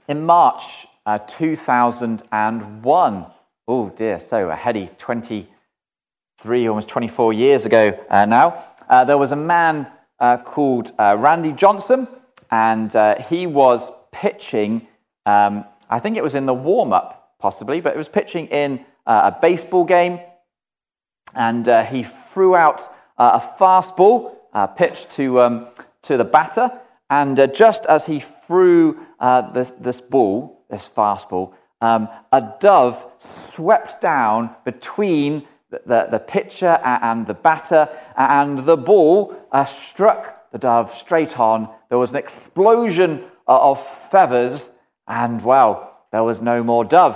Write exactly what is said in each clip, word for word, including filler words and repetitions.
In March uh, two thousand one, oh dear, so a heady twenty-three, almost twenty-four years ago uh, now, uh, there was a man uh, called uh, Randy Johnson, and uh, he was pitching, um, I think it was in the warm-up possibly, but it was pitching in uh, a baseball game, and uh, he threw out uh, a fastball uh, pitched to, um, to the batter, and uh, just as he threw uh, this, this ball, this fastball, um, a dove swept down between the, the, the pitcher and the batter, and the ball uh, struck the dove straight on. There was an explosion of feathers, and, well, there was no more dove.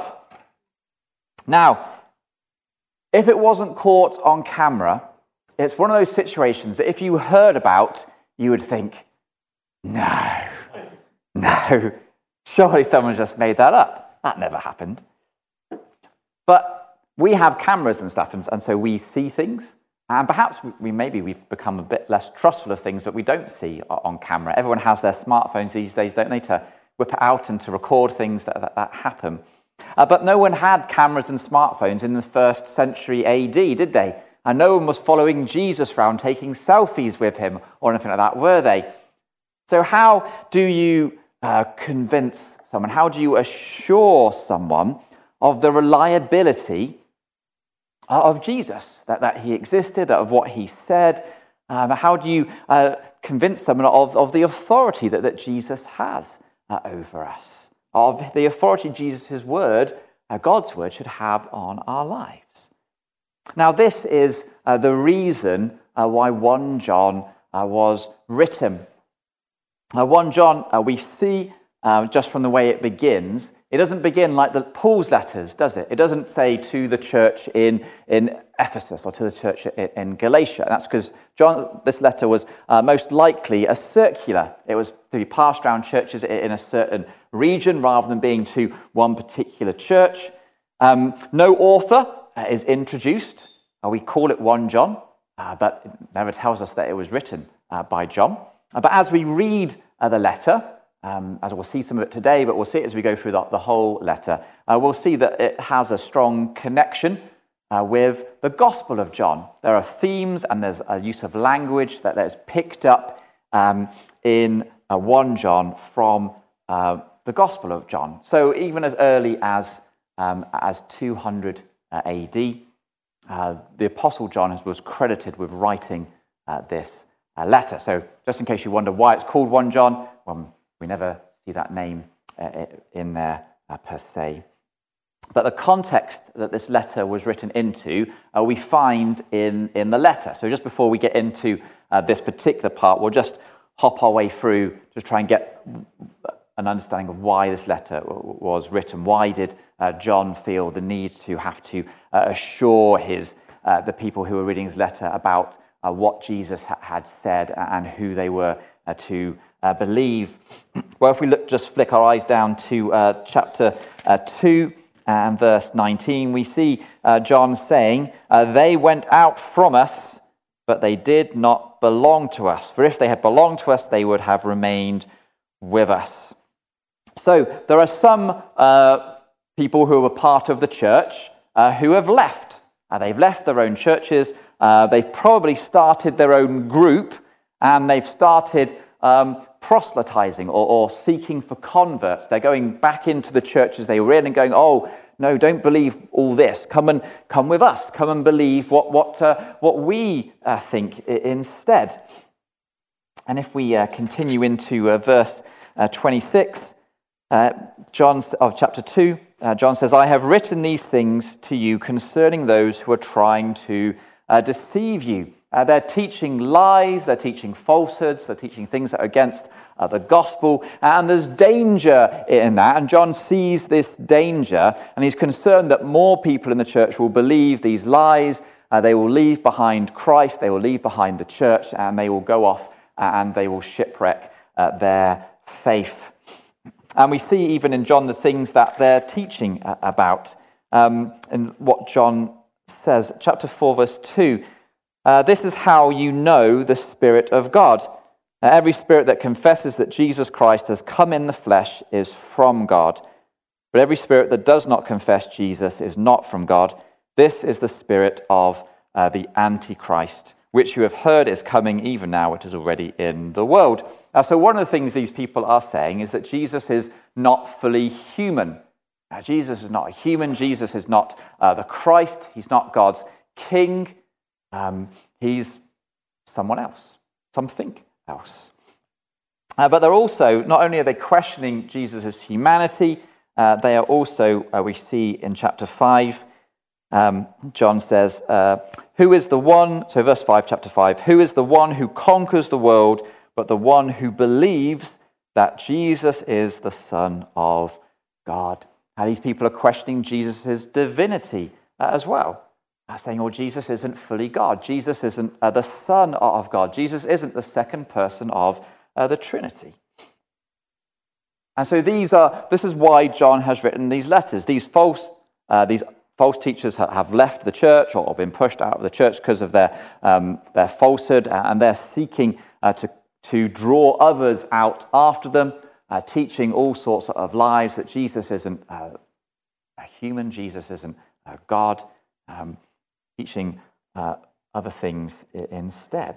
Now, if it wasn't caught on camera, it's one of those situations that if you heard about, you would think, no, no, surely someone just made that up. That never happened. But we have cameras and stuff, and, and so we see things, and perhaps we maybe we've become a bit less trustful of things that we don't see on camera. Everyone has their smartphones these days, don't they, to whip it out and to record things that, that, that happen. Uh, but no one had cameras and smartphones in the first century A D, did they? And no one was following Jesus around, taking selfies with him or anything like that, were they? So how do you uh, convince someone, how do you assure someone of the reliability of Jesus, that, that he existed, of what he said? Um, how do you uh, convince someone of, of the authority that, that Jesus has uh, over us, of the authority Jesus' word, uh, God's word, should have on our lives? Now, this is uh, the reason uh, why First John uh, was written. Uh, First John, uh, we see uh, just from the way it begins, it doesn't begin like the Paul's letters, does it? It doesn't say to the church in, in Ephesus or to the church in, in Galatia. And that's because John, this letter was uh, most likely a circular. It was to be passed around churches in a certain region rather than being to one particular church. Um, no author uh, is introduced. Uh, we call it First John, uh, but it never tells us that it was written uh, by John. Uh, but as we read uh, the letter, um, as we'll see some of it today, but we'll see it as we go through the, the whole letter, uh, we'll see that it has a strong connection uh, with the Gospel of John. There are themes and there's a use of language that is picked up um, in uh, First John from uh, the Gospel of John. So even as early as um, as two hundred uh, A D, uh, the Apostle John was credited with writing uh, this uh, letter. So just in case you wonder why it's called First John, well, we never see that name uh, in there uh, per se. But the context that this letter was written into, uh, we find in, in the letter. So just before we get into uh, this particular part, we'll just hop our way through to try and get an understanding of why this letter was written. Why did uh, John feel the need to have to uh, assure his uh, the people who were reading his letter about uh, what Jesus ha- had said and who they were uh, to uh, believe? Well, if we look, just flick our eyes down to uh, chapter uh, two and verse nineteen, we see uh, John saying, uh, "They went out from us, but they did not belong to us. For if they had belonged to us, they would have remained with us." So there are some uh, people who were part of the church uh, who have left. Uh, they've left their own churches. Uh, they've probably started their own group, and they've started um, proselytizing or, or seeking for converts. They're going back into the churches they were in and going, "Oh, no, don't believe all this. Come and come with us. Come and believe what what uh, what we uh, think instead." And if we uh, continue into uh, verse uh, twenty-six, uh, John of chapter two, uh, John says, "I have written these things to you concerning those who are trying to uh, deceive you." Uh, they're teaching lies, they're teaching falsehoods, they're teaching things that are against uh, the gospel, and there's danger in that, and John sees this danger, and he's concerned that more people in the church will believe these lies, uh, they will leave behind Christ, they will leave behind the church, and they will go off and they will shipwreck uh, their faith. And we see even in John the things that they're teaching uh, about, um, and what John says, chapter four, verse two, Uh, this is how you know the Spirit of God. Uh, every spirit that confesses that Jesus Christ has come in the flesh is from God. But every spirit that does not confess Jesus is not from God. This is the spirit of uh, the Antichrist, which you have heard is coming even now. It is already in the world. Uh, so one of the things these people are saying is that Jesus is not fully human. Now, Jesus is not a human. Jesus is not uh, the Christ. He's not God's king. Um, he's someone else, something else. Uh, but they're also, not only are they questioning Jesus' humanity, uh, they are also, uh, we see in chapter five, um, John says, uh, who is the one, so verse five, chapter five, who is the one who conquers the world, but the one who believes that Jesus is the Son of God. Now, these people are questioning Jesus' divinity uh, as well. They're saying, oh, Jesus isn't fully God. Jesus isn't uh, the Son of God. Jesus isn't the second person of uh, the Trinity. And so these are. This is why John has written these letters. These false, uh, these false teachers have left the church or been pushed out of the church because of their um, their falsehood, and they're seeking uh, to to draw others out after them, uh, teaching all sorts of lies that Jesus isn't uh, a human, Jesus isn't uh, God, um, teaching uh, other things instead.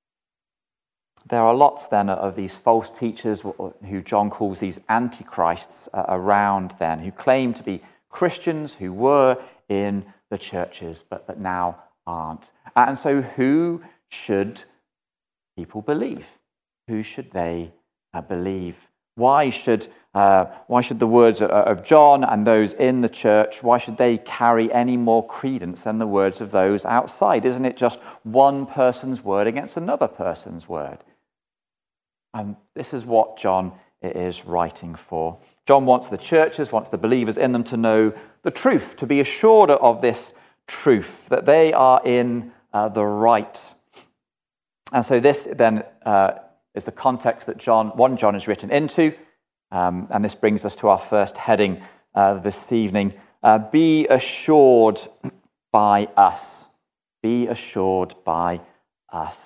There are lots then of these false teachers who John calls these antichrists uh, around then, who claim to be Christians, who were in the churches, but, but now aren't. And so who should people believe? Who should they uh, believe? Why should uh, why should the words of, of John and those in the church, why should they carry any more credence than the words of those outside? Isn't it just one person's word against another person's word? And this is what John is writing for. John wants the churches, wants the believers in them to know the truth, to be assured of this truth, that they are in uh, the right. And so this then uh, is the context that John, one John is written into. Um, and this brings us to our first heading uh, this evening. Uh, be assured by us. Be assured by us.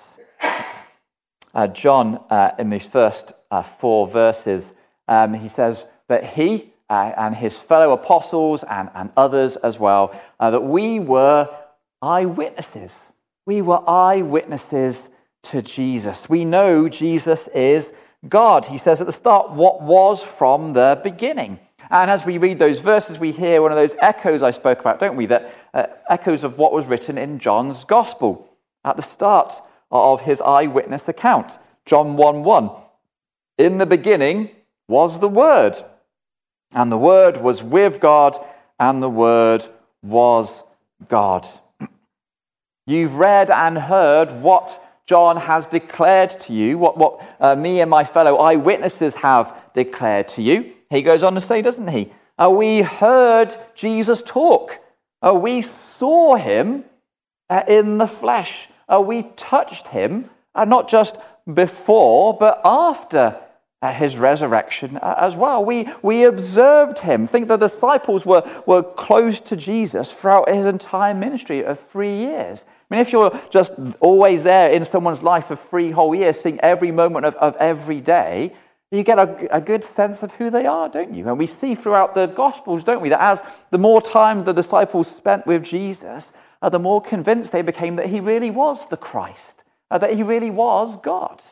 Uh, John, uh, in these first uh, four verses, um, he says that he uh, and his fellow apostles and, and others as well, uh, that we were eyewitnesses. We were eyewitnesses to Jesus. We know Jesus is God. He says at the start, what was from the beginning. And as we read those verses, we hear one of those echoes I spoke about, don't we? That uh, echoes of what was written in John's Gospel at the start of his eyewitness account. John one one. In the beginning was the Word, and the Word was with God, and the Word was God. You've read and heard what John has declared to you, what, what uh, me and my fellow eyewitnesses have declared to you. He goes on to say, doesn't he? Uh, we heard Jesus talk. Uh, we saw him uh, in the flesh. Uh, we touched him, uh, not just before, but after uh, his resurrection uh, as well. We we observed him. Think the disciples were, were close to Jesus throughout his entire ministry of three years. I mean, if you're just always there in someone's life for three whole years, seeing every moment of, of every day, you get a, a good sense of who they are, don't you? And we see throughout the Gospels, don't we, that as the more time the disciples spent with Jesus, uh, the more convinced they became that he really was the Christ, uh, that he really was God.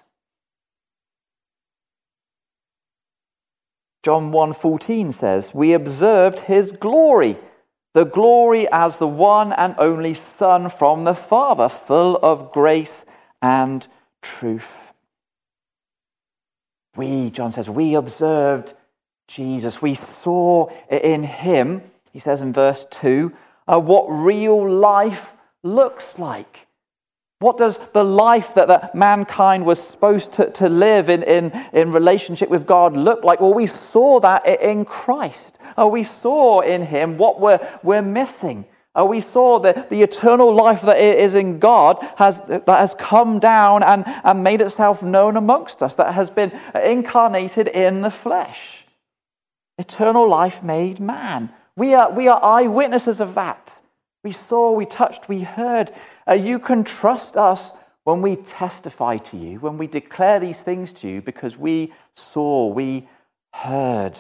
John one fourteen says, we observed his glory, the glory as the one and only Son from the Father, full of grace and truth. We, John says, we observed Jesus. We saw in him, he says in verse two, uh, what real life looks like. What does the life that, that mankind was supposed to, to live in, in, in relationship with God look like? Well, we saw that in Christ. Uh, we saw in him what we're, we're missing. Uh, we saw that the eternal life that is in God has that has come down and, and made itself known amongst us, that has been incarnated in the flesh. Eternal life made man. We are, we are eyewitnesses of that. We saw, we touched, we heard. Uh, you can trust us when we testify to you, when we declare these things to you because we saw, we heard.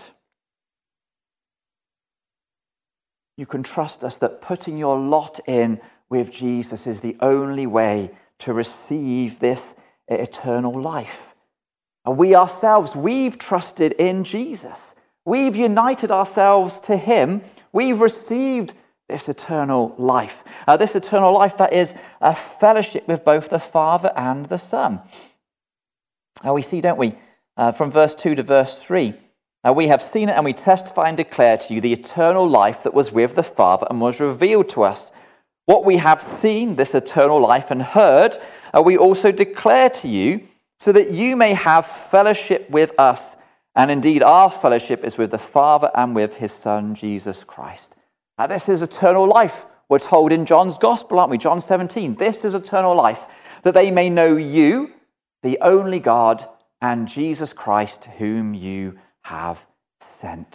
You can trust us that putting your lot in with Jesus is the only way to receive this eternal life. And we ourselves, we've trusted in Jesus. We've united ourselves to him. We've received this eternal life. Uh, this eternal life that is a fellowship with both the Father and the Son. And we see, don't we, uh, from verse two to verse three, uh, we have seen it and we testify and declare to you the eternal life that was with the Father and was revealed to us. What we have seen, this eternal life, and heard, uh, we also declare to you, so that you may have fellowship with us. And indeed, our fellowship is with the Father and with his Son, Jesus Christ. Now, this is eternal life. We're told in John's Gospel, aren't we? John seventeen. This is eternal life, that they may know you, the only God, and Jesus Christ, whom you have sent.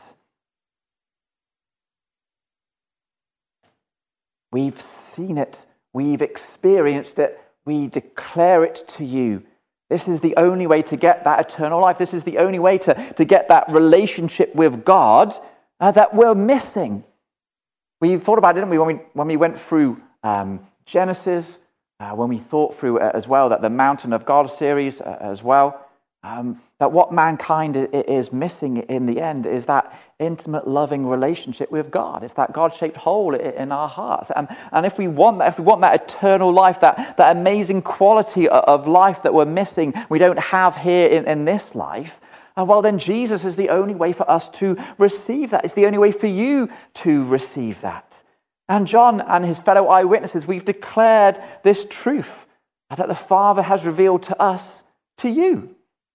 We've seen it. We've experienced it. We declare it to you. This is the only way to get that eternal life. This is the only way to, to get that relationship with God uh, that we're missing. We thought about it, didn't we, when we, when we went through um, Genesis, uh, when we thought through uh, as well that the Mountain of God series uh, as well, um, that what mankind is missing in the end is that intimate, loving relationship with God. It's that God-shaped hole in our hearts. And, and if we want that, if we want that eternal life, that, that amazing quality of life that we're missing, we don't have here in, in this life, uh, well, then Jesus is the only way for us to receive that. It's the only way for you to receive that. And John and his fellow eyewitnesses, we've declared this truth that the Father has revealed to us, to you.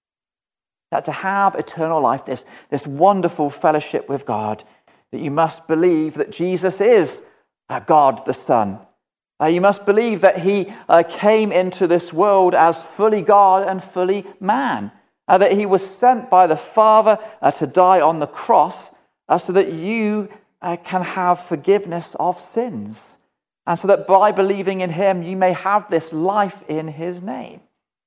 That to have eternal life, this, this wonderful fellowship with God, that you must believe that Jesus is uh, God the Son. Uh, you must believe that he uh, came into this world as fully God and fully man. Uh, that he was sent by the Father uh, to die on the cross uh, so that you uh, can have forgiveness of sins. And so that by believing in him, you may have this life in his name.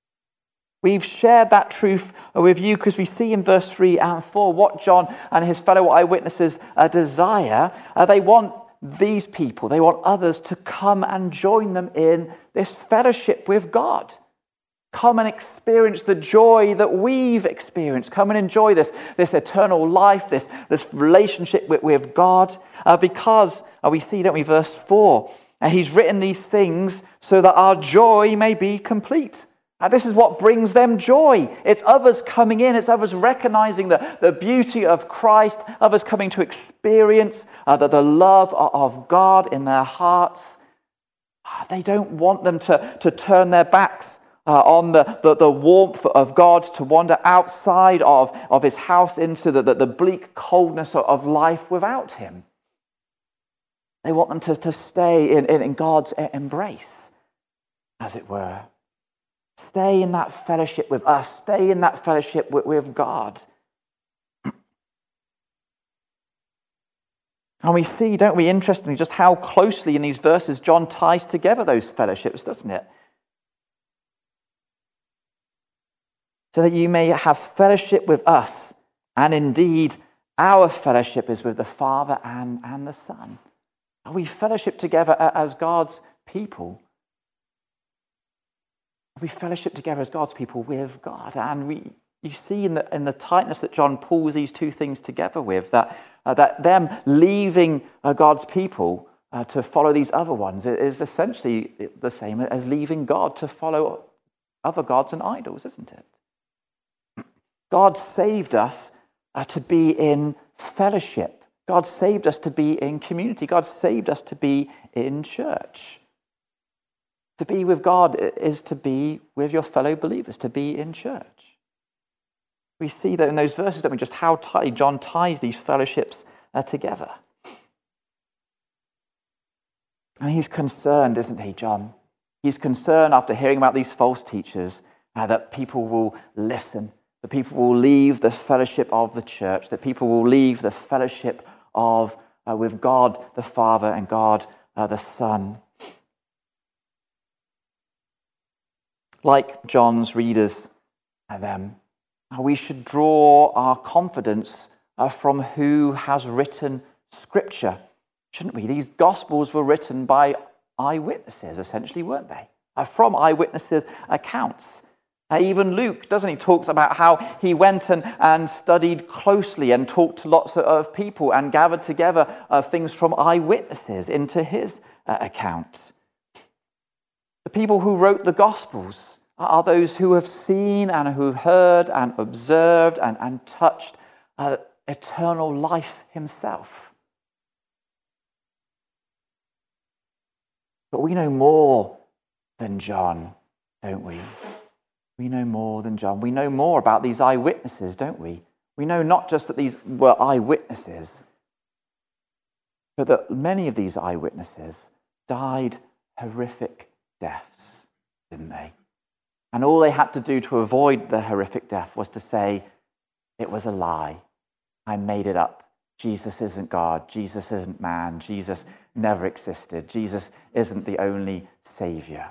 We've shared that truth with you because we see in verse three and four what John and his fellow eyewitnesses uh, desire. Uh, they want these people, they want others to come and join them in this fellowship with God. Come and experience the joy that we've experienced. Come and enjoy this, this eternal life, this, this relationship with, with God. Uh, because, uh, we see, don't we, verse four, uh, he's written these things so that our joy may be complete. And this is what brings them joy. It's others coming in. It's others recognizing the, the beauty of Christ. Others coming to experience uh, the, the love of God in their hearts. Uh, they don't want them to, to turn their backs uh, on the, the, the warmth of God, to wander outside of, of his house into the, the, the bleak coldness of, of life without him. They want them to, to stay in, in, in God's embrace, as it were. Stay in that fellowship with us. Stay in that fellowship with, with God. And we see, don't we, interestingly, just how closely in these verses John ties together those fellowships, doesn't it? So that you may have fellowship with us, and indeed our fellowship is with the Father and, and the Son. And we fellowship together as God's people. We fellowship together as God's people with God. And we, you see in the, in the tightness that John pulls these two things together with, that, uh, that them leaving uh, God's people uh, to follow these other ones is essentially the same as leaving God to follow other gods and idols, isn't it? God saved us uh, to be in fellowship. God saved us to be in community. God saved us to be in church. To be with God is to be with your fellow believers, to be in church. We see that in those verses, don't we, just how tightly John ties these fellowships uh, together. And he's concerned, isn't he, John? He's concerned after hearing about these false teachers uh, that people will listen, that people will leave the fellowship of the church, that people will leave the fellowship of uh, with God the Father and God uh, the Son. like John's readers and them, we should draw our confidence from who has written Scripture, shouldn't we? These Gospels were written by eyewitnesses, essentially, weren't they? From eyewitnesses' accounts. Uh, even Luke, doesn't he, talks about how he went and, and studied closely and talked to lots of, of people and gathered together uh, things from eyewitnesses into his uh, account. The people who wrote the Gospels are those who have seen and who have heard and observed and, and touched uh, eternal life himself. But we know more than John, don't we? We know more than John. We know more about these eyewitnesses, don't we? We know not just that these were eyewitnesses, but that many of these eyewitnesses died horrific deaths, didn't they? And all they had to do to avoid the horrific death was to say, it was a lie. I made it up. Jesus isn't God. Jesus isn't man. Jesus never existed. Jesus isn't the only Savior.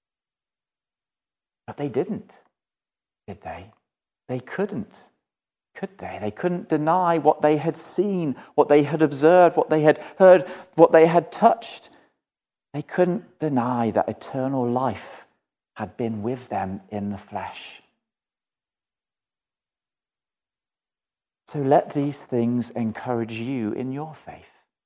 But they didn't, did they? They couldn't, could they? They couldn't deny what they had seen, what they had observed, what they had heard, what they had touched. They couldn't deny that eternal life had been with them in the flesh. So let these things encourage you in your faith.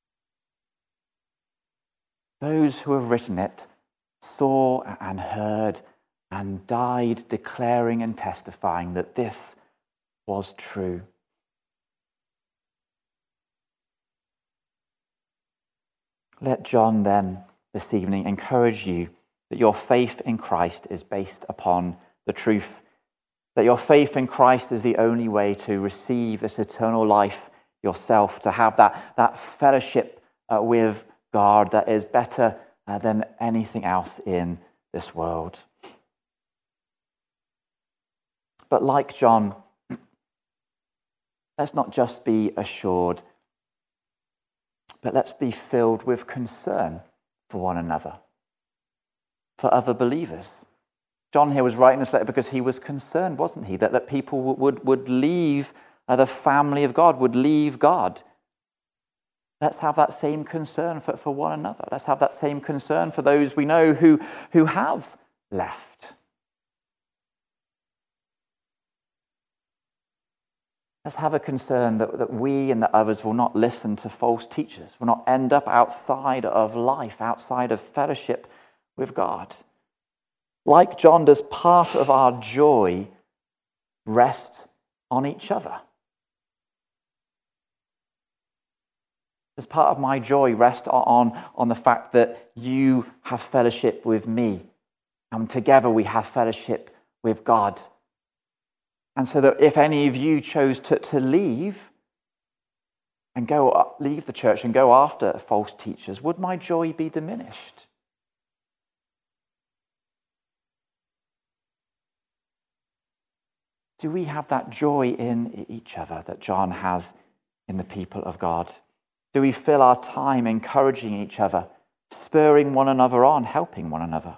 Those who have written it saw and heard and died declaring and testifying that this was true. Let John then, this evening, encourage you that your faith in Christ is based upon the truth, that your faith in Christ is the only way to receive this eternal life yourself, to have that, that fellowship uh, with God that is better uh, than anything else in this world. But like John, let's not just be assured, but let's be filled with concern for one another, for other believers. John here was writing this letter because he was concerned, wasn't he, that, that people would, would leave uh, the family of God, would leave God. Let's have that same concern for, for one another. Let's have that same concern for those we know who, who have left. Let's have a concern that, that we and that others will not listen to false teachers, will not end up outside of life, outside of fellowship with God. Like John does, part of our joy rest on each other. Does part of my joy rest on, on the fact that you have fellowship with me, and together we have fellowship with God? And so that if any of you chose to, to leave and go leave the church and go after false teachers, would my joy be diminished? Do we have that joy in each other that John has in the people of God? Do we fill our time encouraging each other, spurring one another on, helping one another?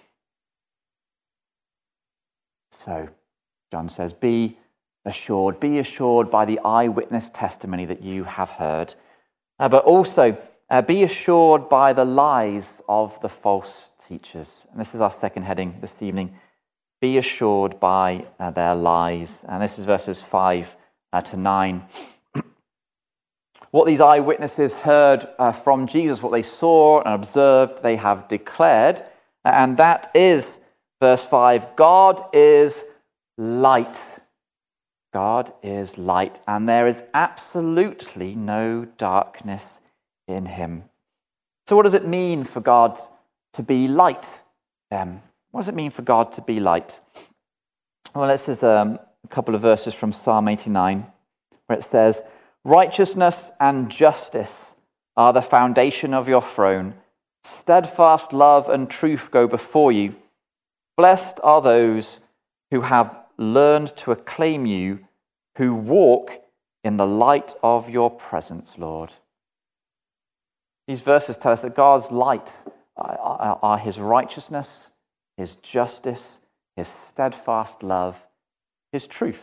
So, John says, be assured, be assured by the eyewitness testimony that you have heard, uh, but also uh, be assured by the lies of the false teachers. And this is our second heading this evening. Be assured by uh, their lies. And this is verses five uh, to nine. What these eyewitnesses heard uh, from Jesus, what they saw and observed, they have declared. And that is, verse five, God is light. God is light, and there is absolutely no darkness in him. So what does it mean for God to be light then? What does it mean for God to be light? Well, this is um, a couple of verses from Psalm eighty-nine, where it says, righteousness and justice are the foundation of your throne. Steadfast love and truth go before you. Blessed are those who have learned to acclaim you, who walk in the light of your presence, Lord. These verses tell us that God's light are his righteousness, his justice, his steadfast love, his truth.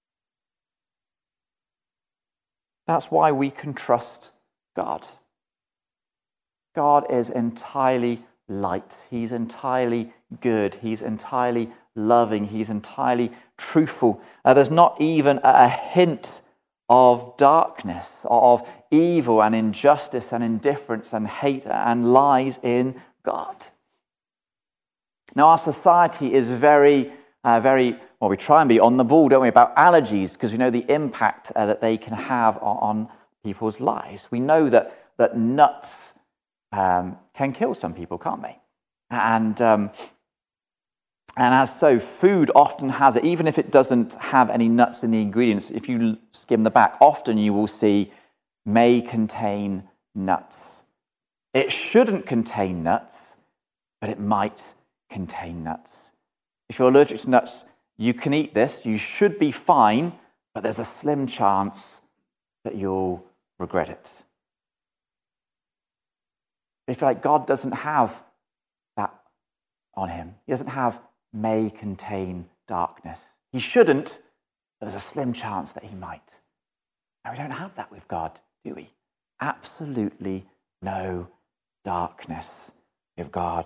That's why we can trust God. God is entirely light. He's entirely good. He's entirely loving. He's entirely truthful. Uh, there's not even a hint of darkness, of evil and injustice and indifference and hate and lies in God. Now, our society is very, uh, very, well, we try and be on the ball, don't we, about allergies, because we know the impact uh, that they can have on, on people's lives. We know that, that nuts um, can kill some people, can't they? And um, and as so, food often has it, even if it doesn't have any nuts in the ingredients. If you skim the back, often you will see may contain nuts. It shouldn't contain nuts, but it might contain nuts. If you're allergic to nuts, you can eat this. You should be fine, but there's a slim chance that you'll regret it. If you're like, God doesn't have that on him. He doesn't have may contain darkness. He shouldn't, but there's a slim chance that he might. And we don't have that with God, do we? Absolutely no darkness with God.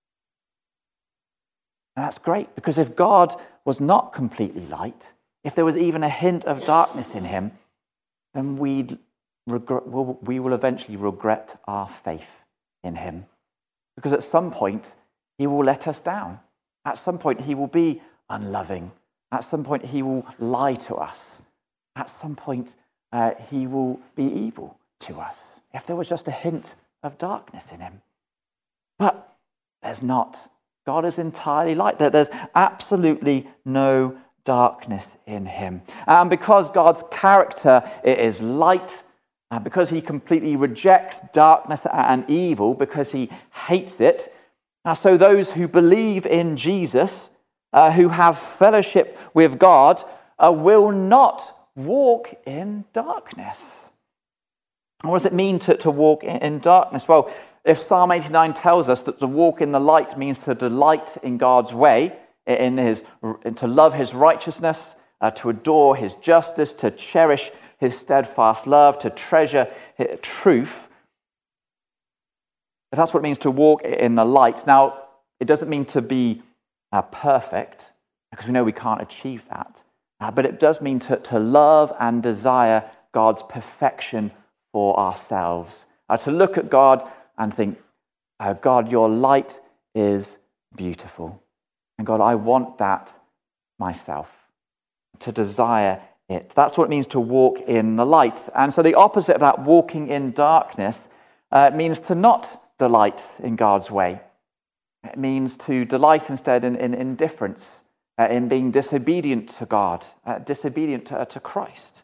And that's great, because if God was not completely light, if there was even a hint of darkness in him, then we'd regret, we'll, we will eventually regret our faith in him. Because at some point, he will let us down. At some point, he will be unloving. At some point, he will lie to us. At some point, uh, he will be evil to us. If there was just a hint of darkness in him. But there's not. God is entirely light. There's absolutely no darkness in him. And because God's character is light, and because he completely rejects darkness and evil, because he hates it, Uh, so those who believe in Jesus, uh, who have fellowship with God, uh, will not walk in darkness. What does it mean to, to walk in, in darkness? Well, if Psalm eighty-nine tells us that to walk in the light means to delight in God's way, in his, to love his righteousness, uh, to adore his justice, to cherish his steadfast love, to treasure his truth, if that's what it means to walk in the light. Now, it doesn't mean to be uh, perfect, because we know we can't achieve that. Uh, but it does mean to, to love and desire God's perfection for ourselves. Uh, to look at God and think, uh, God, your light is beautiful. And God, I want that myself. To desire it. That's what it means to walk in the light. And so the opposite of that, walking in darkness, uh, means to not delight in God's way. It means to delight instead in, in indifference, uh, in being disobedient to God, uh, disobedient to, uh, to Christ.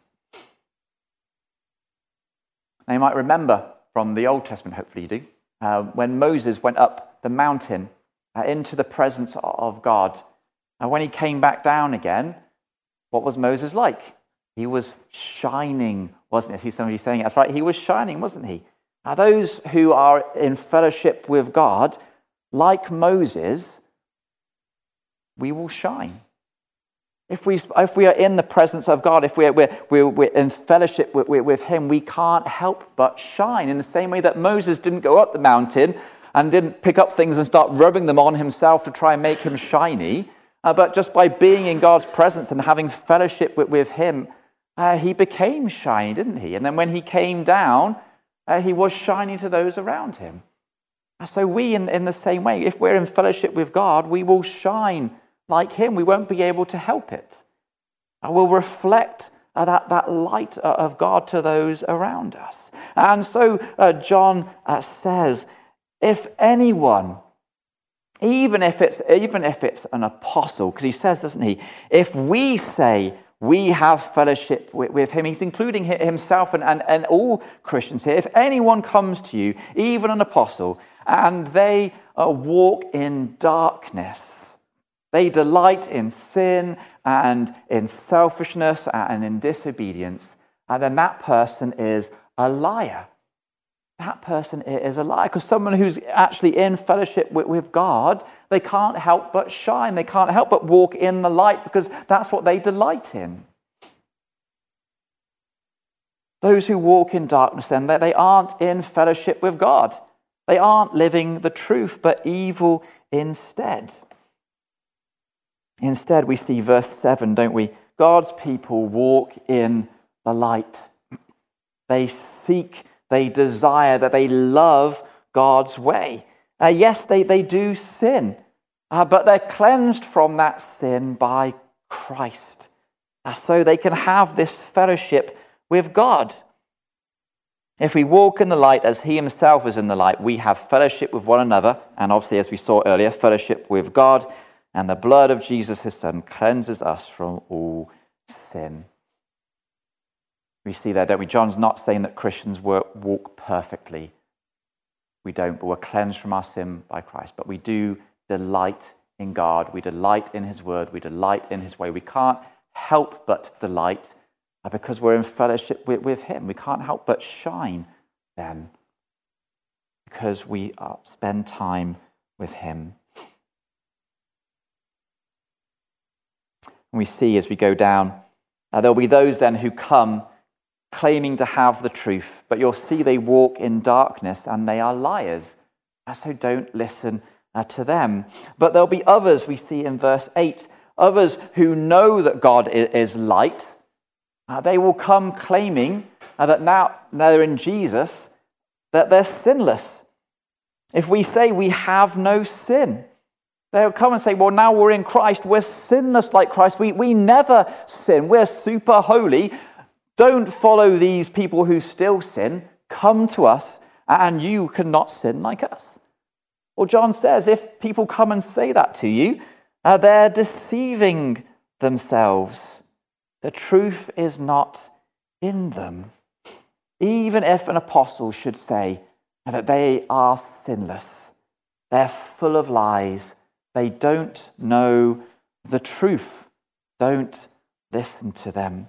Now you might remember from the Old Testament, hopefully you do, uh, when Moses went up the mountain uh, into the presence of God. And when he came back down again, what was Moses like? He was shining, wasn't he? I see somebody saying it. That's right, he was shining, wasn't he? Now, those who are in fellowship with God, like Moses, we will shine. If we if we are in the presence of God, if we're, we're, we're, we're in fellowship with, with him, we can't help but shine. In the same way that Moses didn't go up the mountain and didn't pick up things and start rubbing them on himself to try and make him shiny, uh, but just by being in God's presence and having fellowship with, with him, uh, he became shiny, didn't he? And then when he came down, Uh, he was shining to those around him. So we, in, in the same way, if we're in fellowship with God, we will shine like him. We won't be able to help it. Uh, we'll reflect uh, that, that light uh, of God to those around us. And so uh, John uh, says, if anyone, even if it's even if it's an apostle, because he says, doesn't he, if we say we have fellowship with, with him, he's including himself and, and, and all Christians here. If anyone comes to you, even an apostle, and they uh, walk in darkness, they delight in sin and in selfishness and in disobedience, and then that person is a liar. that person is a liar. Because someone who's actually in fellowship with, with God, they can't help but shine. They can't help but walk in the light because that's what they delight in. Those who walk in darkness, then, they aren't in fellowship with God. They aren't living the truth, but evil instead. Instead, we see verse seven, don't we? God's people walk in the light. They seek, they desire, that they love God's way. Uh, yes, they, they do sin, uh, but they're cleansed from that sin by Christ. Uh, so they can have this fellowship with God. If we walk in the light as he himself is in the light, we have fellowship with one another, and obviously, as we saw earlier, fellowship with God, and the blood of Jesus, his son, cleanses us from all sin. We see there, don't we? John's not saying that Christians work, walk perfectly. We don't, but we're cleansed from our sin by Christ. But we do delight in God. We delight in his word. We delight in his way. We can't help but delight because we're in fellowship with, with him. We can't help but shine then because we are, spend time with him. And we see as we go down, uh, there'll be those then who come claiming to have the truth, but you'll see they walk in darkness and they are liars. And so don't listen uh, to them. But there'll be others, we see in verse eight, others who know that God is light. Uh, they will come claiming uh, that now they're in Jesus, that they're sinless. If we say we have no sin, they'll come and say, well, now we're in Christ, we're sinless like Christ. We, we never sin. We're super holy. Don't follow these people who still sin. Come to us, and you cannot sin like us. Well, John says, if people come and say that to you, uh, they're deceiving themselves. The truth is not in them. Even if an apostle should say that they are sinless, they're full of lies. They don't know the truth. Don't listen to them.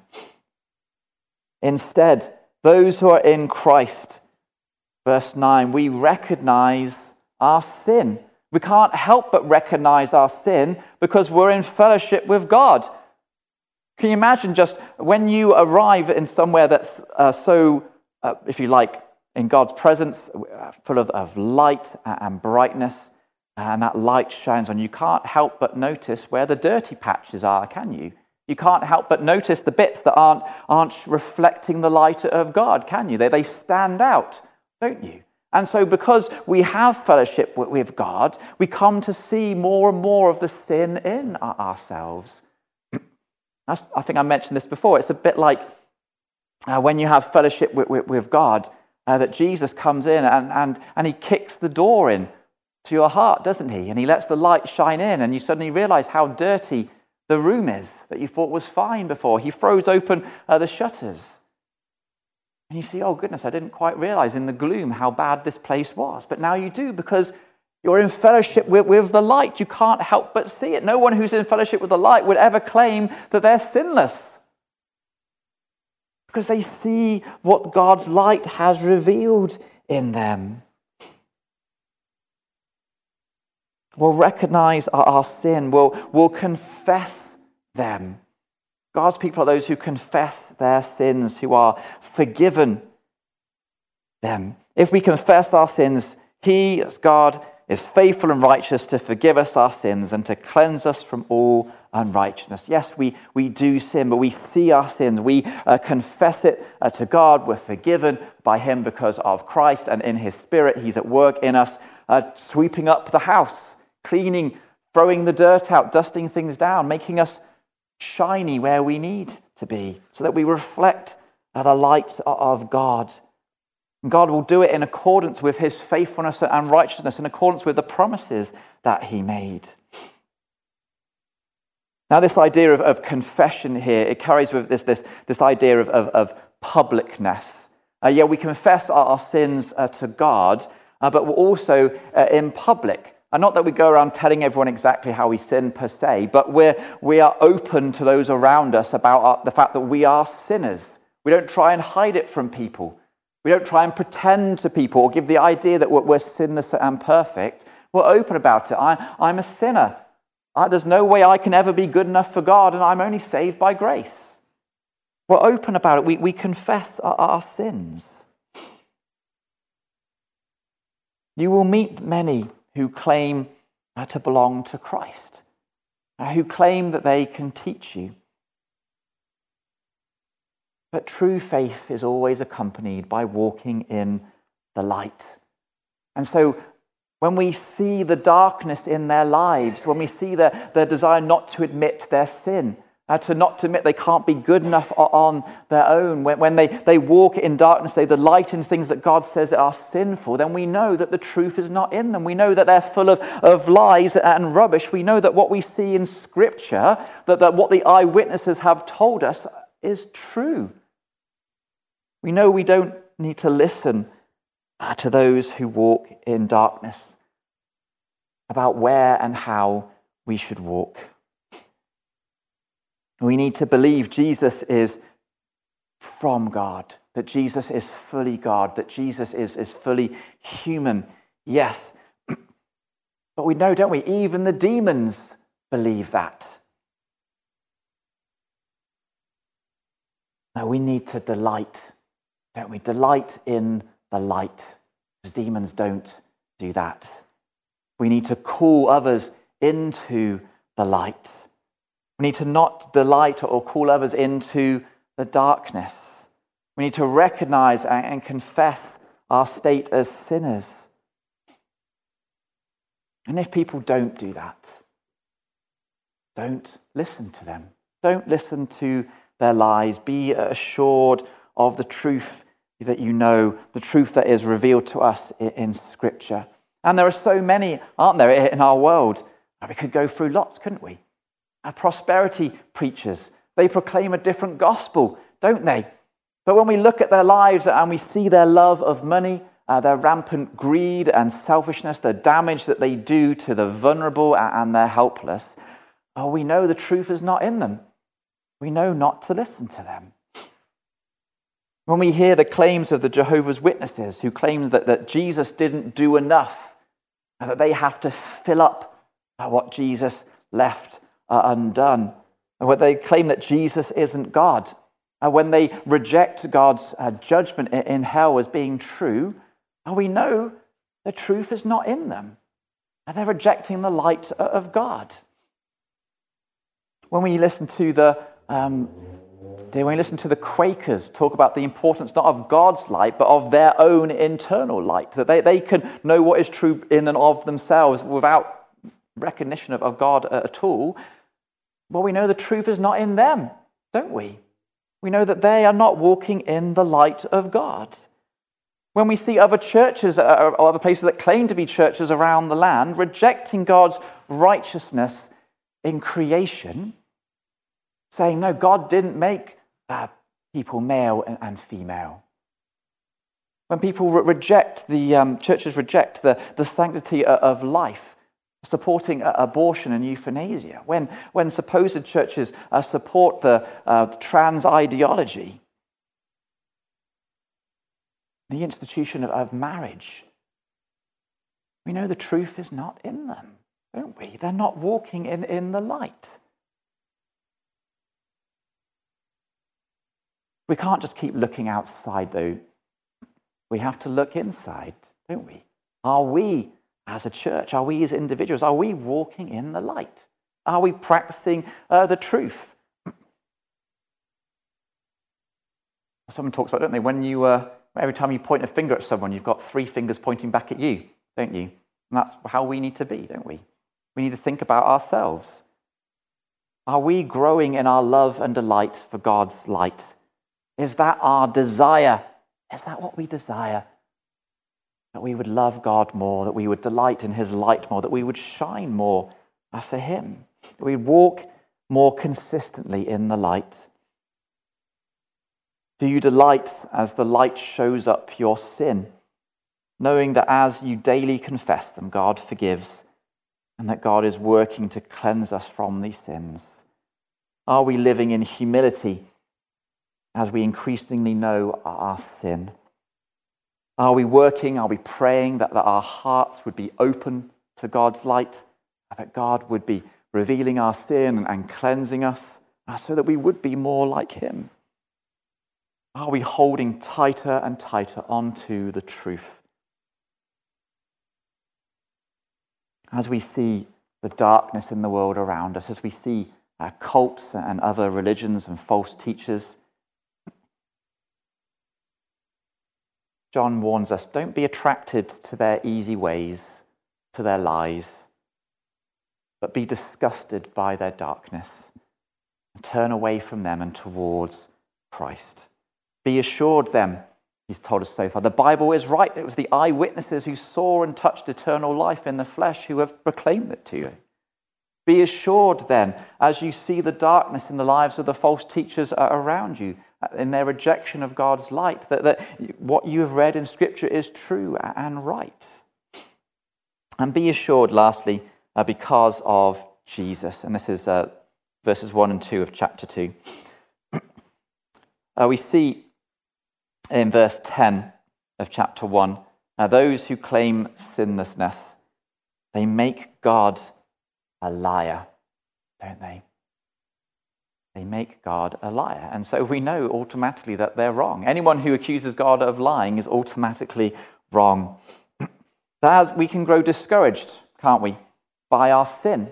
Instead, those who are in Christ, verse nine, we recognize our sin. We can't help but recognize our sin because we're in fellowship with God. Can you imagine just when you arrive in somewhere that's uh, so, uh, if you like, in God's presence, uh, full of, of light and brightness, and that light shines on you, you can't help but notice where the dirty patches are, can you? You can't help but notice the bits that aren't, aren't reflecting the light of God, can you? They, they stand out, don't you? And so because we have fellowship with, with God, we come to see more and more of the sin in our, ourselves. That's, I think I mentioned this before. It's a bit like uh, when you have fellowship with, with, with God, uh, that Jesus comes in and, and, and he kicks the door in to your heart, doesn't he? And he lets the light shine in, and you suddenly realize how dirty the room is that you thought was fine before. He throws open uh, the shutters. And you see, oh goodness, I didn't quite realize in the gloom how bad this place was. But now you do, because you're in fellowship with, with the light. You can't help but see it. No one who's in fellowship with the light would ever claim that they're sinless, because they see what God's light has revealed in them. We'll recognize our, our sin. We'll, we'll confess them. God's people are those who confess their sins, who are forgiven them. If we confess our sins, he, as God, is faithful and righteous to forgive us our sins and to cleanse us from all unrighteousness. Yes, we, we do sin, but we see our sins. We uh, confess it uh, to God. We're forgiven by him because of Christ, and in his Spirit, he's at work in us, uh, sweeping up the house, cleaning, throwing the dirt out, dusting things down, making us shiny where we need to be, so that we reflect the light of God. And God will do it in accordance with his faithfulness and righteousness, in accordance with the promises that he made. Now, this idea of, of confession here, it carries with this this, this idea of, of, of publicness. Uh, yeah, we confess our, our sins uh, to God, uh, but we're also uh, in public. And not that we go around telling everyone exactly how we sin per se, but we're, we are open to those around us about our, the fact that we are sinners. We don't try and hide it from people. We don't try and pretend to people or give the idea that we're sinless and perfect. We're open about it. I, I'm a sinner. I, there's no way I can ever be good enough for God, and I'm only saved by grace. We're open about it. We, we confess our, our sins. You will meet many who claim uh, to belong to Christ, uh, who claim that they can teach you. But true faith is always accompanied by walking in the light. And so when we see the darkness in their lives, when we see their, their desire not to admit their sin, uh, to not to admit they can't be good enough on their own, when, when they, they walk in darkness, they delight in things that God says are sinful, then we know that the truth is not in them. We know that they're full of, of lies and rubbish. We know that what we see in Scripture, that, that what the eyewitnesses have told us is true. We know we don't need to listen uh, to those who walk in darkness about where and how we should walk. We need to believe Jesus is from God, that Jesus is fully God, that Jesus is, is fully human. Yes, but we know, don't we, even the demons believe that. Now we need to delight, don't we? Delight in the light, because demons don't do that. We need to call others into the light. We need to not delight or call others into the darkness. We need to recognize and confess our state as sinners. And if people don't do that, don't listen to them. Don't listen to their lies. Be assured of the truth that you know, the truth that is revealed to us in Scripture. And there are so many, aren't there, in our world? We could go through lots, couldn't we? Our prosperity preachers, they proclaim a different gospel, don't they? But when we look at their lives and we see their love of money, uh, their rampant greed and selfishness, the damage that they do to the vulnerable and their helpless, oh, we know the truth is not in them. We know not to listen to them. When we hear the claims of the Jehovah's Witnesses, who claims that, that Jesus didn't do enough, and that they have to fill up what Jesus left uh, undone, and when they claim that Jesus isn't God, and when they reject God's uh, judgment in, in hell as being true, and we know the truth is not in them, and they're rejecting the light of God. When we listen to the um, when we listen to the Quakers talk about the importance not of God's light, but of their own internal light, that they, they can know what is true in and of themselves without recognition of, of God at all, well, we know the truth is not in them, don't we? We know that they are not walking in the light of God. When we see other churches or other places that claim to be churches around the land rejecting God's righteousness in creation, saying, no, God didn't make uh, people male and, and female. When people re- reject, the um, churches reject the, the sanctity of life, supporting uh, abortion and euthanasia, when, when supposed churches uh, support the uh, trans ideology, the institution of, of marriage, we know the truth is not in them, don't we? They're not walking in, in the light. We can't just keep looking outside, though. We have to look inside, don't we? Are we, as a church, are we as individuals, are we walking in the light? Are we practicing uh, the truth? Someone talks about, don't they, when you, uh, every time you point a finger at someone, you've got three fingers pointing back at you, don't you? And that's how we need to be, don't we? We need to think about ourselves. Are we growing in our love and delight for God's light? Is that our desire? Is that what we desire? That we would love God more, that we would delight in his light more, that we would shine more for him, that we would walk more consistently in the light. Do you delight as the light shows up your sin, knowing that as you daily confess them, God forgives, and that God is working to cleanse us from these sins? Are we living in humility as we increasingly know our sin? Are we working? Are we praying that, that our hearts would be open to God's light? That God would be revealing our sin and cleansing us so that we would be more like him? Are we holding tighter and tighter onto the truth? As we see the darkness in the world around us, as we see uh, cults and other religions and false teachers, John warns us, don't be attracted to their easy ways, to their lies, but be disgusted by their darkness and turn away from them and towards Christ. Be assured then, he's told us so far, the Bible is right. It was the eyewitnesses who saw and touched eternal life in the flesh who have proclaimed it to you. Be assured then, as you see the darkness in the lives of the false teachers around you, in their rejection of God's light, that, that what you have read in Scripture is true and right. And be assured, lastly, uh, because of Jesus. And this is uh, verses one and two of chapter two. uh, we see in verse ten of chapter one, uh, those who claim sinlessness, they make God a liar, don't they? They make God a liar. And so we know automatically that they're wrong. Anyone who accuses God of lying is automatically wrong. As we can grow discouraged, can't we, by our sin?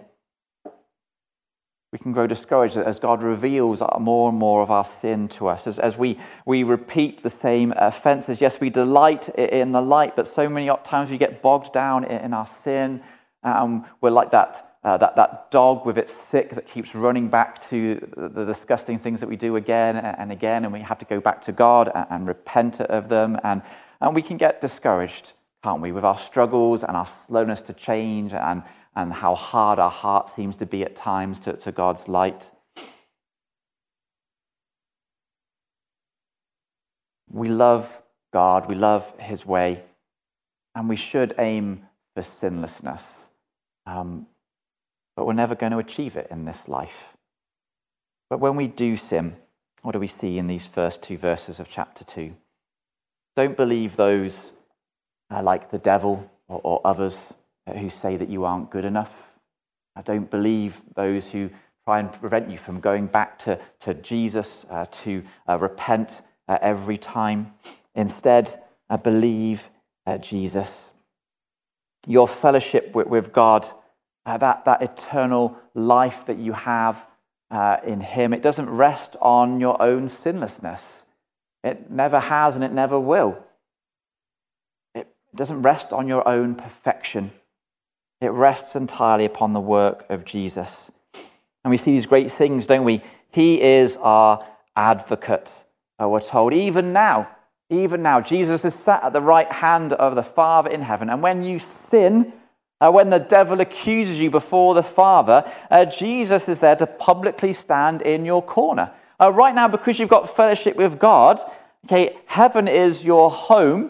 We can grow discouraged as God reveals more and more of our sin to us, as, as we, we repeat the same offenses. Yes, we delight in the light, but so many times we get bogged down in our sin. Um, we're like that Uh, that, that dog with its sick that keeps running back to the, the disgusting things that we do again and again, and we have to go back to God and, and repent of them. And, and we can get discouraged, can't we, with our struggles and our slowness to change and, and how hard our heart seems to be at times to, to God's light. We love God, we love his way, and we should aim for sinlessness. Um, But we're never going to achieve it in this life. But when we do sin, what do we see in these first two verses of chapter two? Don't believe those uh, like the devil or, or others who say that you aren't good enough. I don't believe those who try and prevent you from going back to, to Jesus, uh, to uh, repent uh, every time. Instead, uh, believe uh, Jesus. Your fellowship with, with God, Uh, that, that eternal life that you have uh, in him, it doesn't rest on your own sinlessness. It never has and it never will. It doesn't rest on your own perfection. It rests entirely upon the work of Jesus. And we see these great things, don't we? He is our advocate, uh, we're told. Even now, even now, Jesus is sat at the right hand of the Father in heaven. And when you sin, Uh, when the devil accuses you before the Father, uh, Jesus is there to publicly stand in your corner. Uh, right now, because you've got fellowship with God, okay, heaven is your home.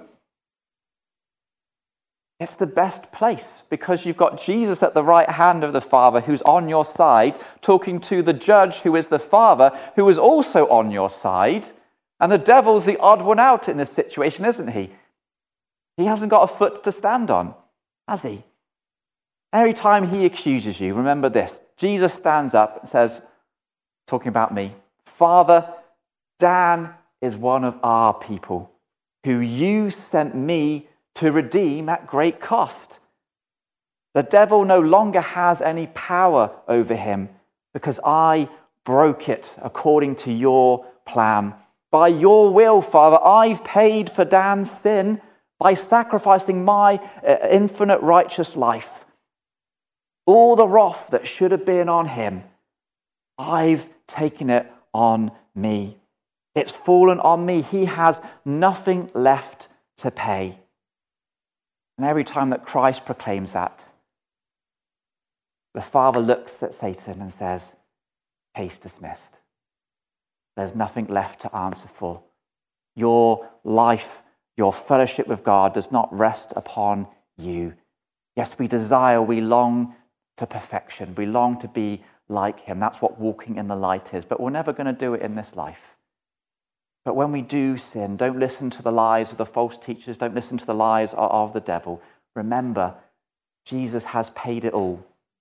It's the best place because you've got Jesus at the right hand of the Father who's on your side, talking to the judge who is the Father, who is also on your side. And the devil's the odd one out in this situation, isn't he? He hasn't got a foot to stand on, has he? Every time he accuses you, remember this. Jesus stands up and says, talking about me, Father, Dan is one of our people who you sent me to redeem at great cost. The devil no longer has any power over him because I broke it according to your plan. By your will, Father, I've paid for Dan's sin by sacrificing my uh, infinite righteous life. All the wrath that should have been on him, I've taken it on me. It's fallen on me. He has nothing left to pay. And every time that Christ proclaims that, the Father looks at Satan and says, case dismissed. There's nothing left to answer for. Your life, your fellowship with God does not rest upon you. Yes, we desire, we long for perfection. We long to be like him. That's what walking in the light is. But we're never going to do it in this life. But when we do sin, don't listen to the lies of the false teachers, don't listen to the lies of, of the devil. Remember, Jesus has paid it all.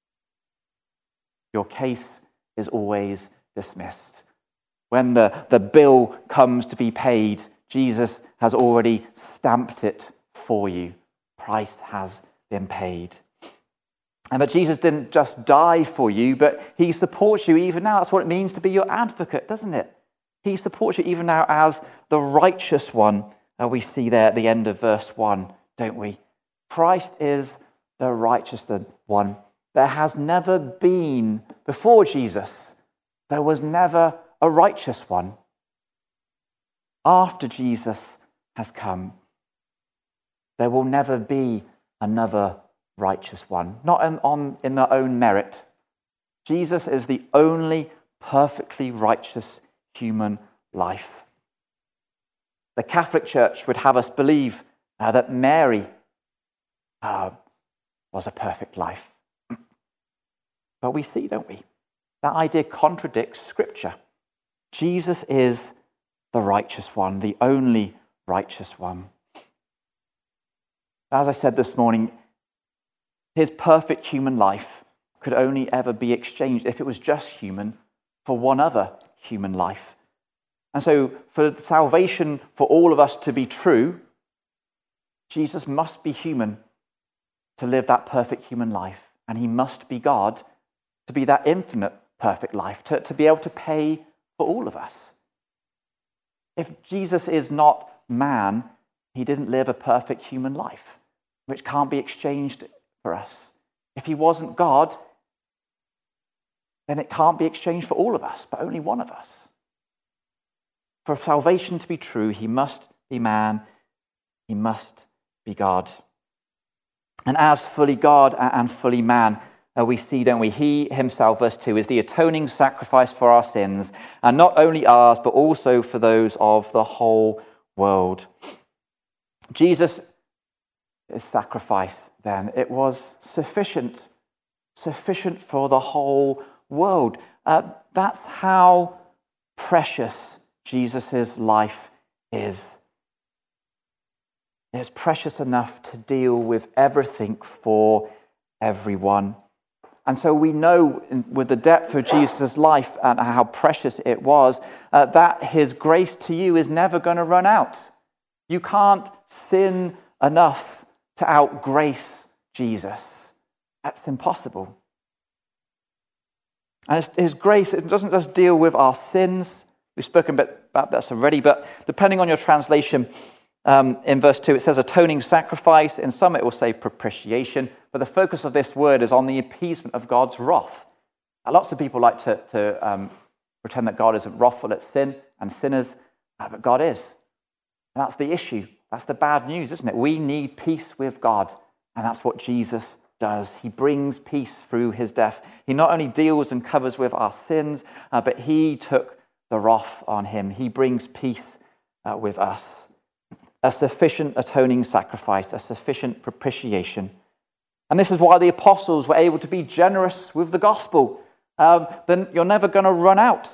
Your case is always dismissed. When the, the bill comes to be paid, Jesus has already stamped it for you. Price has been paid. And but Jesus didn't just die for you, but he supports you even now. That's what it means to be your advocate, doesn't it? He supports you even now as the righteous one. Uh, we see there at the end of verse one, don't we? Christ is the righteous one. There has never been, before Jesus, there was never a righteous one. After Jesus has come, there will never be another righteous one, not in, on, in their own merit. Jesus is the only perfectly righteous human life. The Catholic Church would have us believe uh, that Mary uh, was a perfect life. But we see, don't we? That idea contradicts Scripture. Jesus is the righteous one, the only righteous one. As I said this morning, his perfect human life could only ever be exchanged, if it was just human, for one other human life. And so for salvation for all of us to be true, Jesus must be human to live that perfect human life. And he must be God to be that infinite perfect life, to, to be able to pay for all of us. If Jesus is not man, he didn't live a perfect human life, which can't be exchanged for us. If he wasn't God, then it can't be exchanged for all of us, but only one of us. For salvation to be true, he must be man, he must be God. And as fully God and fully man, uh, we see, don't we, he himself, verse two, is the atoning sacrifice for our sins, and not only ours, but also for those of the whole world. Jesus' sacrifice, then, it was sufficient, sufficient for the whole world. Uh, that's how precious Jesus' life is. It's precious enough to deal with everything for everyone. And so we know in, with the depth of Jesus' life and how precious it was, uh, that his grace to you is never going to run out. You can't sin enough to outgrace Jesus. That's impossible. And his, his grace, it doesn't just deal with our sins. We've spoken a bit about this already, but depending on your translation, um, in verse two, it says atoning sacrifice. In some, it will say propitiation. But the focus of this word is on the appeasement of God's wrath. Now, lots of people like to, to um, pretend that God isn't wrathful at sin and sinners, uh, but God is. And that's the issue. That's the bad news, isn't it? We need peace with God, and that's what Jesus does. He brings peace through his death. He not only deals and covers with our sins, uh, but he took the wrath on him. He brings peace uh, with us. A sufficient atoning sacrifice, a sufficient propitiation. And this is why the apostles were able to be generous with the gospel. Um, then you're never going to run out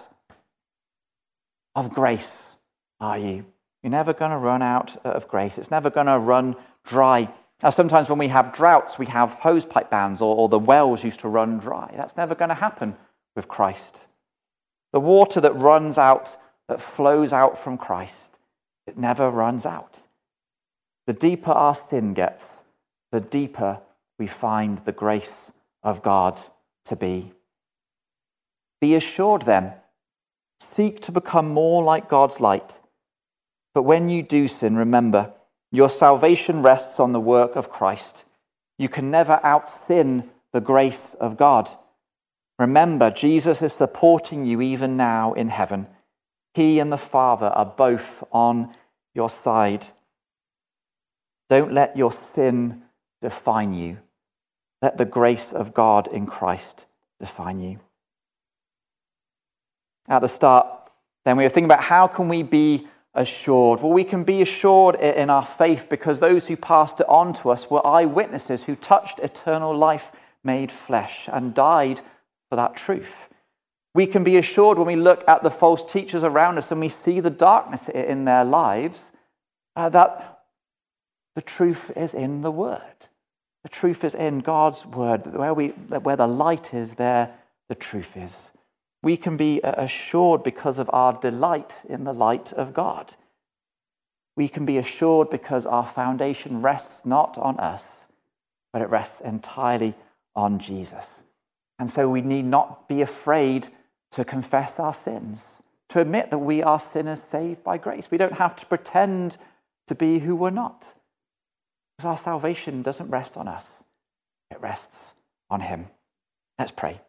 of grace, are you? You're never going to run out of grace. It's never going to run dry. Now, sometimes when we have droughts, we have hosepipe bans, or, or the wells used to run dry. That's never going to happen with Christ. The water that runs out, that flows out from Christ, it never runs out. The deeper our sin gets, the deeper we find the grace of God to be. Be assured then, seek to become more like God's light. But when you do sin, remember, your salvation rests on the work of Christ. You can never out-sin the grace of God. Remember, Jesus is supporting you even now in heaven. He and the Father are both on your side. Don't let your sin define you. Let the grace of God in Christ define you. At the start, then we were thinking about how can we be assured? Well, we can be assured in our faith because those who passed it on to us were eyewitnesses who touched eternal life made flesh and died for that truth. We can be assured when we look at the false teachers around us and we see the darkness in their lives, uh, that the truth is in the Word. The truth is in God's Word. Where we, where the light is, there the truth is. We can be assured because of our delight in the light of God. We can be assured because our foundation rests not on us, but it rests entirely on Jesus. And so we need not be afraid to confess our sins, to admit that we are sinners saved by grace. We don't have to pretend to be who we're not, because our salvation doesn't rest on us. It rests on him. Let's pray.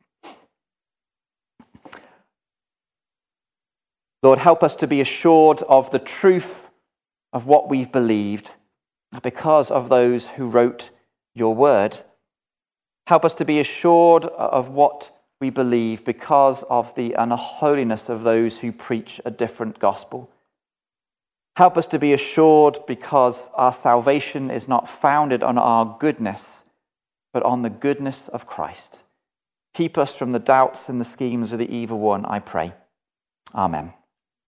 Lord, help us to be assured of the truth of what we've believed because of those who wrote your word. Help us to be assured of what we believe because of the unholiness of those who preach a different gospel. Help us to be assured because our salvation is not founded on our goodness, but on the goodness of Christ. Keep us from the doubts and the schemes of the evil one, I pray. Amen.